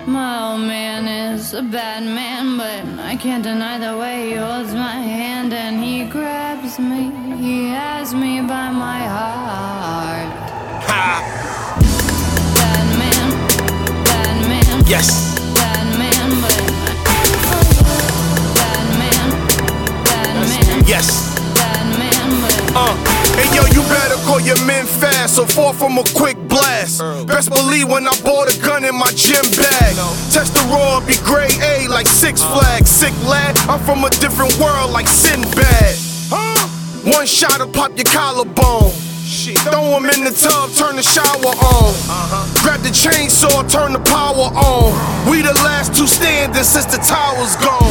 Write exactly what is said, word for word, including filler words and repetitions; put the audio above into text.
My old man is a bad man, but I can't deny the way he holds my hand and he grabs me. He has me by my heart. Ha! Bad man, bad man. Yes. Bad man, but bad man, bad man. Yes. Bad man, but Uh, hey yo, you better call your men fast, so fall from a quick blast. Best believe when I bought a gun in my gym bag. Test the raw, be grade A like Six Flags. Sick lad, I'm from a different world like Sinbad. Huh? One shot to pop your collarbone. Throw him in the tub, turn the shower on. Grab the chainsaw, turn the power on. We the last two standing since the tower's gone.